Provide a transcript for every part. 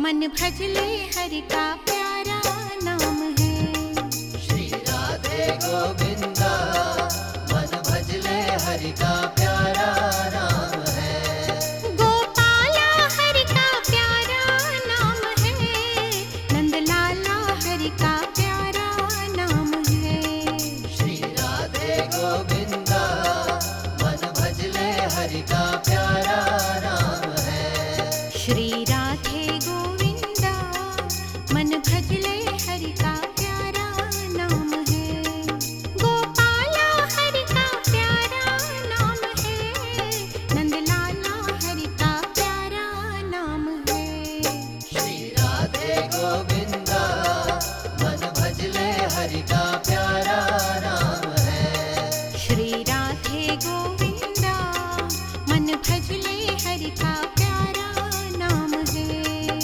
मन भजले हरि का प्यारा नाम है। श्री राधे गोविंदा मन भजले हरि का प्यारा नाम है। गोपाला हरि का प्यारा नाम है, नंदलाला हरि का प्यारा नाम है। श्री राधे गोविंदा मन भजले हरि का प्यारा नाम है। श्री राधे गोविंदा मन भजले हरि का प्यारा नाम है। गोपाला हरि का प्यारा नाम है, नंदलाला हरि का प्यारा नाम है। श्री राधे गोविंदा मन भजले हरि का प्यारा नाम है। श्री राधे गोविंदा मन भजले हरि का प्यारा नाम है।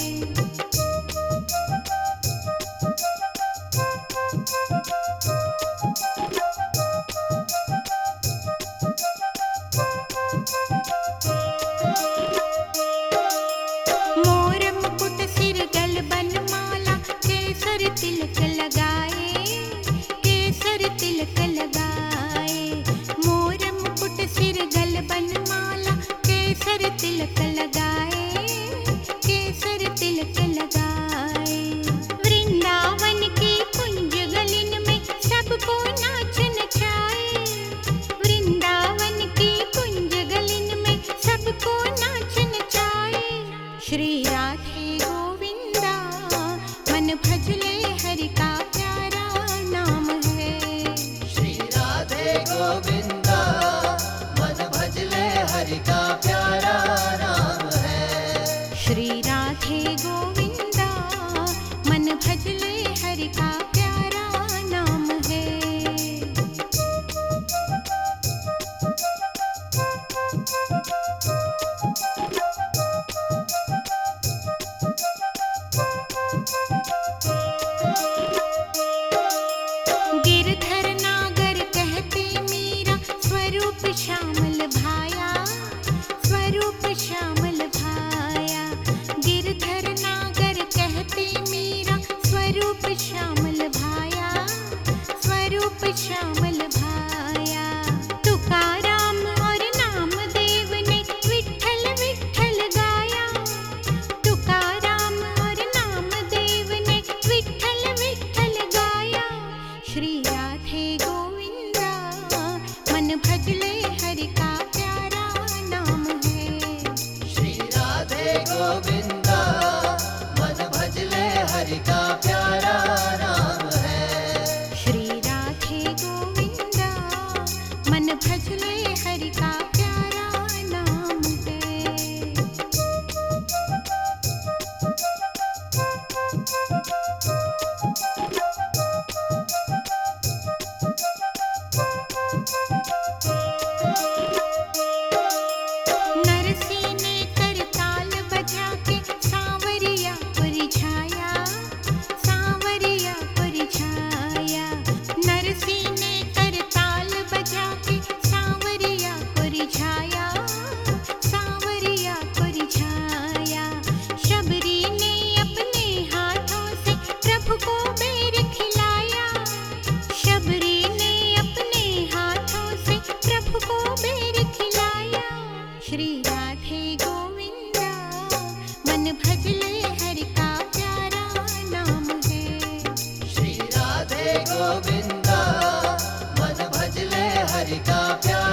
मोर मुकुट सिर गल बनमाला, केसर तिलक लगाए, केसर तिलक लगाए। मोर मुकुट सिर गल बनमाला, केसर तिलक लगाए, केसर तिलक लगाए। वृंदावन की कुंज गलिन में सबको नाच नचाए, वृंदावन की कुंज गलिन में सबको नाच नचाए। श्री राधे गोविंदा मन भजले हरि का प्यारा नाम है। श्री राधे गोविंदा मन भजले हरि का प्यारा नाम है। श्री राधे गोविंदा मन भजले हरि का प्यारा नाम है। गिरधर नागर कहते मीरा, स्वरूप श्यामल भाया, स्वरूप श्यामल भाया। गिरधर नागर कहते मीरा, स्वरूप श्यामल भाया, स्वरूप श्यामल भाया। तुकाराम और नामदेव ने विठ्ठल विठ्ठल गाया, तुकाराम और नामदेव ने विठ्ठल विठ्ठल गाया। श्री राधे गोविंदा मन भजले हरि का प्यारा नाम है। श्री राधे गोविंदा मन भजले हरि का प्यारा नाम है। श्री राधे गोविंदा मन भजले हरि का प्यारा नाम है। नरसी ने करताल बजा के सांवरिया परिछाया, सांवरिया परिछाया। नरसी ने करताल बजा के सांवरिया परिछाया, सांवरिया परिछाया। शबरी ने अपने हाथों से प्रभु को बेर खिलाया, शबरी ने अपने हाथों से प्रभु को बेर खिलाया। श्री राधे गोविंदा मन भजले हरि का प्यारा नाम है। श्री राधे गोविंदा मन भजले हरि का प्यारा